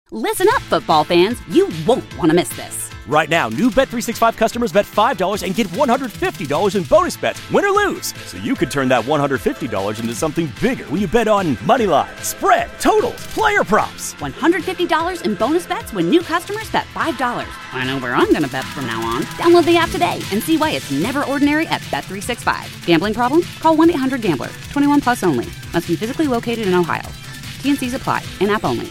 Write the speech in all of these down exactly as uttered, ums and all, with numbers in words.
Listen up, football fans. You won't want to miss this. Right now, new Bet three sixty-five customers bet five dollars and get one hundred fifty dollars in bonus bets, win or lose. So you could turn that one hundred fifty dollars into something bigger when you bet on money line, spread, totals, player props. one hundred fifty dollars in bonus bets when new customers bet five dollars. I know where I'm going to bet from now on. Download the app today and see why it's never ordinary at Bet three sixty-five. Gambling problem? Call one eight hundred gambler. twenty-one plus only. Must be physically located in Ohio. T N Cs apply. In-app only.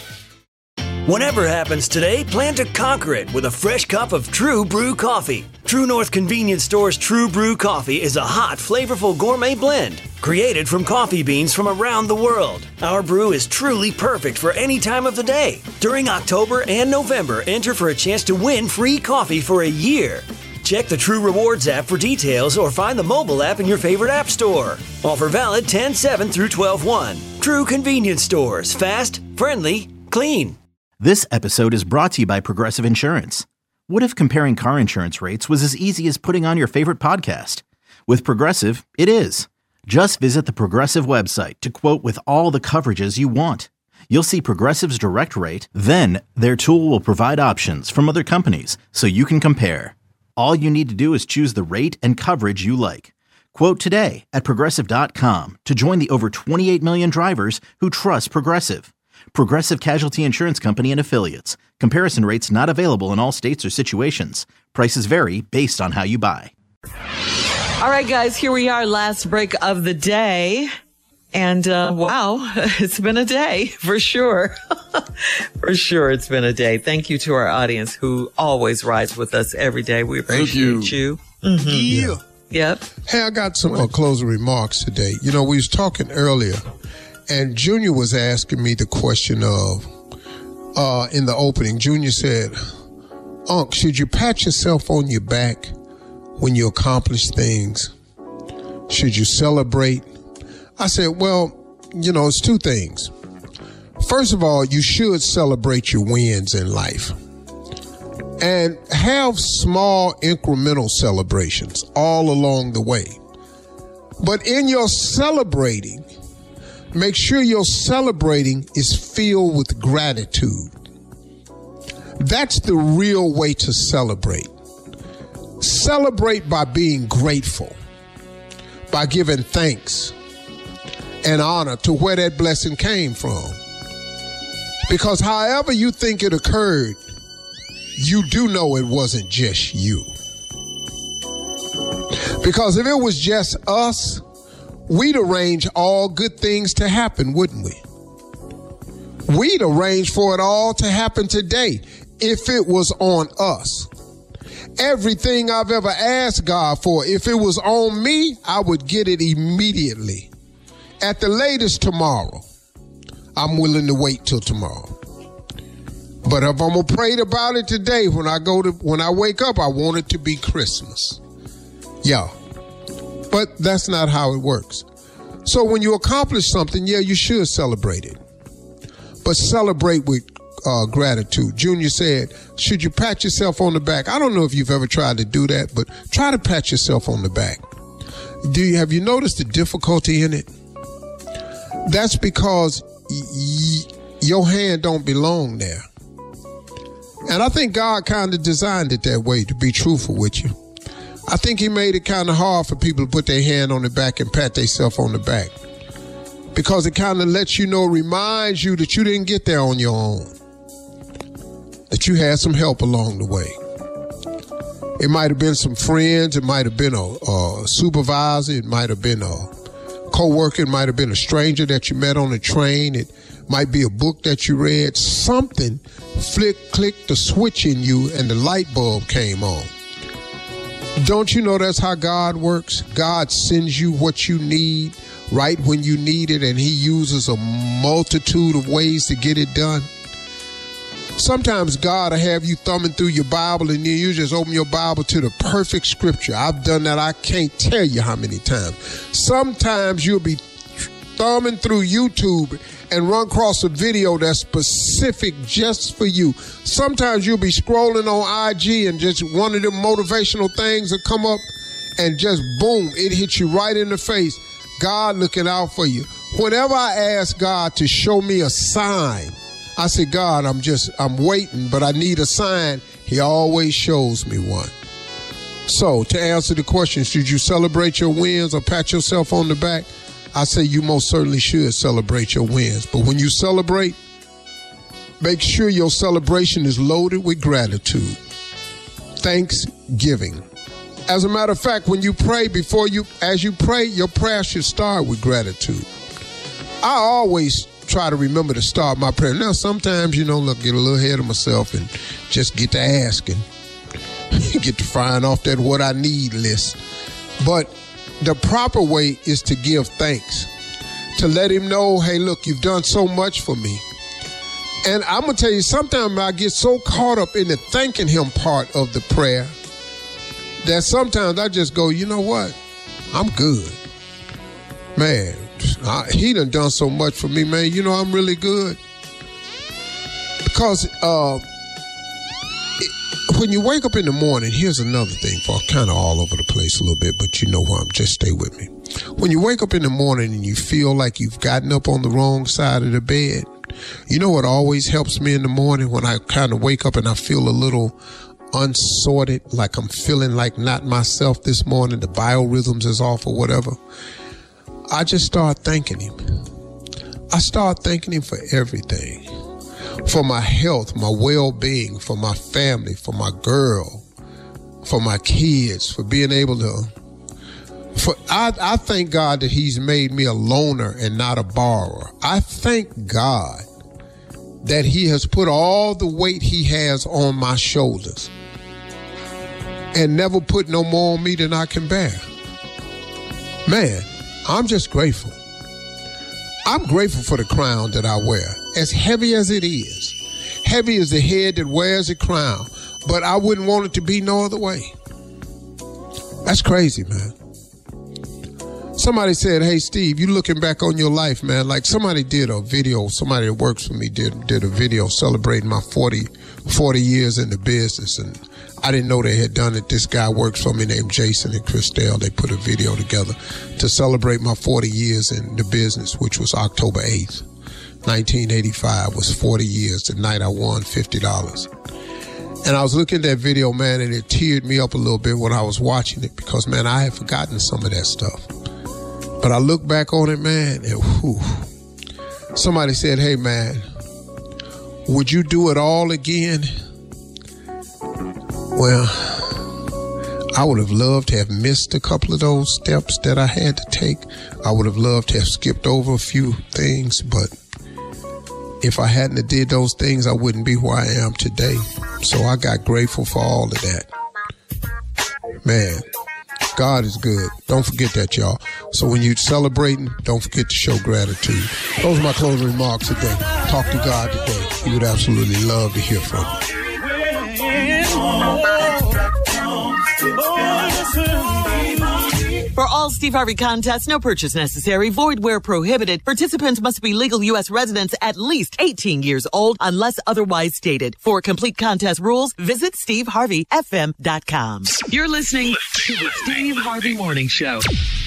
Whatever happens today, plan to conquer it with a fresh cup of True Brew coffee. True North Convenience Store's True Brew coffee is a hot, flavorful gourmet blend created from coffee beans from around the world. Our brew is truly perfect for any time of the day. During October and November, enter for a chance to win free coffee for a year. Check the True Rewards app for details or find the mobile app in your favorite app store. Offer valid ten seven through twelve one. True Convenience Stores. Fast, friendly, clean. This episode is brought to you by Progressive Insurance. What if comparing car insurance rates was as easy as putting on your favorite podcast? With Progressive, it is. Just visit the Progressive website to quote with all the coverages you want. You'll see Progressive's direct rate, then their tool will provide options from other companies so you can compare. All you need to do is choose the rate and coverage you like. Quote today at Progressive dot com to join the over twenty-eight million drivers who trust Progressive. Progressive Casualty Insurance Company and Affiliates. Comparison rates not available in all states or situations. Prices vary based on how you buy. All right, guys, here we are, last break of the day. And uh, wow, it's been a day for sure. For sure, it's been a day. Thank you to our audience who always rides with us every day. We appreciate you. you. Mm-hmm. Yeah. Yep. Hey, I got some uh, closing remarks today. You know, we was talking earlier. And Junior was asking me the question of, uh, in the opening, Junior said, Unc, should you pat yourself on your back when you accomplish things? Should you celebrate? I said, well, you know, it's two things. First of all, you should celebrate your wins in life. And have small incremental celebrations all along the way. But in your celebrating, make sure your celebrating is filled with gratitude. That's the real way to celebrate. Celebrate by being grateful, by giving thanks and honor to where that blessing came from. Because however you think it occurred, you do know it wasn't just you. Because if it was just us, we'd arrange all good things to happen, wouldn't we? We'd arrange for it all to happen today if it was on us. Everything I've ever asked God for, if it was on me, I would get it immediately. At the latest tomorrow. I'm willing to wait till tomorrow. But if I'm gonna pray about it today, when I go to, when I wake up, I want it to be Christmas. Yeah. But that's not how it works. So when you accomplish something, yeah, you should celebrate it. But celebrate with uh, gratitude. Junior said, should you pat yourself on the back? I don't know if you've ever tried to do that, but try to pat yourself on the back. Do you, have you noticed the difficulty in it? That's because y- y- your hand don't belong there. And I think God kind of designed it that way, to be truthful with you. I think he made it kind of hard for people to put their hand on the back and pat themselves on the back. Because it kind of lets you know, reminds you that you didn't get there on your own. That you had some help along the way. It might have been some friends. It might have been a, a supervisor. It might have been a co-worker. It might have been a stranger that you met on the train. It might be a book that you read. Something flick, clicked the switch in you and the light bulb came on. Don't you know that's how God works? God sends you what you need right when you need it, and he uses a multitude of ways to get it done. Sometimes God will have you thumbing through your Bible and then you just open your Bible to the perfect scripture. I've done that. I can't tell you how many times. Sometimes you'll be thumbing through YouTube and run across a video that's specific just for you. Sometimes you'll be scrolling on I G and just one of them motivational things will come up and just boom, it hits you right in the face. God looking out for you. Whenever I ask God to show me a sign I said, God, I'm just, I'm waiting, but I need a sign. He always shows me one. So to answer the question, should you celebrate your wins or pat yourself on the back? I say you most certainly should celebrate your wins. But when you celebrate, make sure your celebration is loaded with gratitude. Thanksgiving. As a matter of fact, when you pray, before you, as you pray, your prayer should start with gratitude. I always try to remember to start my prayer. Now, sometimes, you know, look, get a little ahead of myself and just get to asking. Get to firing off that what I need list. But the proper way is to give thanks. To let him know, hey, look, you've done so much for me. And I'm going to tell you, sometimes I get so caught up in the thanking him part of the prayer that sometimes I just go, you know what? I'm good. Man, I, he done done so much for me, man. You know, I'm really good. Because uh, it, when you wake up in the morning, here's another thing, for kind of all over the place a little bit, but you know where I'm, just stay with me. When you wake up in the morning and you feel like you've gotten up on the wrong side of the bed, you know what always helps me in the morning when I kind of wake up and I feel a little unsorted, like I'm feeling like not myself this morning, the biorhythms is off or whatever. I just start thanking him. I start thanking him for everything. For my health, my well-being, for my family, for my girl, for my kids, for being able to, for I, I thank God that he's made me a loaner and not a borrower. I thank God that he has put all the weight he has on my shoulders and never put no more on me than I can bear. Man, I'm just grateful. I'm grateful for the crown that I wear, as heavy as it is. Heavy as the head that wears a crown, but I wouldn't want it to be no other way. That's crazy, man. Somebody said, hey, Steve, you looking back on your life, man, like somebody did a video, somebody that works for me did did a video celebrating my forty, forty years in the business, and I didn't know they had done it. This guy works for me named Jason and Christelle. They put a video together to celebrate my forty years in the business, which was October eighth, nineteen eighty-five was forty years, the night I won fifty dollars. And I was looking at that video, man, and it teared me up a little bit when I was watching it because, man, I had forgotten some of that stuff. But I look back on it, man, and whew. Somebody said, hey, man, would you do it all again? Well, I would have loved to have missed a couple of those steps that I had to take. I would have loved to have skipped over a few things, but if I hadn't have did those things, I wouldn't be where I am today. So I got grateful for all of that. Man, God is good. Don't forget that, y'all. So when you're celebrating, don't forget to show gratitude. Those are my closing remarks today. Talk to God today. He would absolutely love to hear from you. For all Steve Harvey contests, no purchase necessary, void where prohibited. Participants must be legal U S residents at least eighteen years old unless otherwise stated. For complete contest rules, visit steve harvey f m dot com. You're listening to the Steve Harvey Morning Show.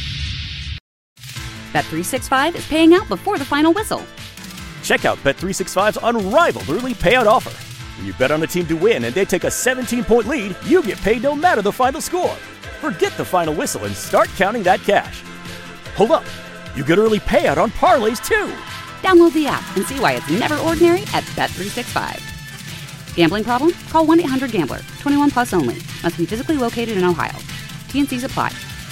Bet three sixty-five is paying out before the final whistle. Check out Bet three sixty-five's unrivaled early payout offer. When you bet on a team to win and they take a seventeen-point lead, you get paid no matter the final score. Forget the final whistle and start counting that cash. Hold up, you get early payout on parlays too. Download the app and see why it's never ordinary at Bet three sixty-five. Gambling problem? Call one eight hundred gambler. twenty-one plus only. Must be physically located in Ohio. T and C's apply.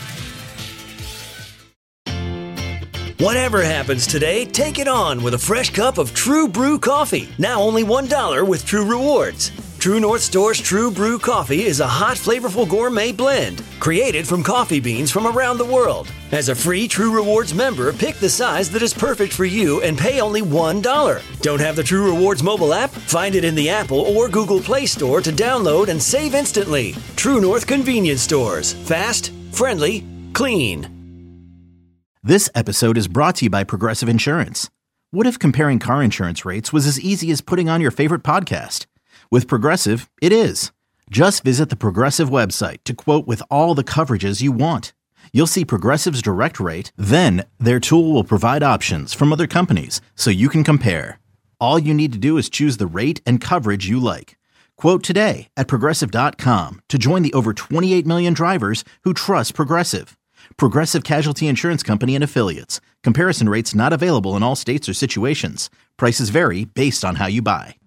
Whatever happens today, take it on with a fresh cup of True Brew coffee. Now only one dollar with True Rewards. True North Store's True Brew Coffee is a hot, flavorful gourmet blend created from coffee beans from around the world. As a free True Rewards member, pick the size that is perfect for you and pay only one dollar. Don't have the True Rewards mobile app? Find it in the Apple or Google Play Store to download and save instantly. True North Convenience Stores. Fast, friendly, clean. This episode is brought to you by Progressive Insurance. What if comparing car insurance rates was as easy as putting on your favorite podcast? With Progressive, it is. Just visit the Progressive website to quote with all the coverages you want. You'll see Progressive's direct rate, then their tool will provide options from other companies so you can compare. All you need to do is choose the rate and coverage you like. Quote today at Progressive dot com to join the over twenty-eight million drivers who trust Progressive. Progressive Casualty Insurance Company and Affiliates. Comparison rates not available in all states or situations. Prices vary based on how you buy.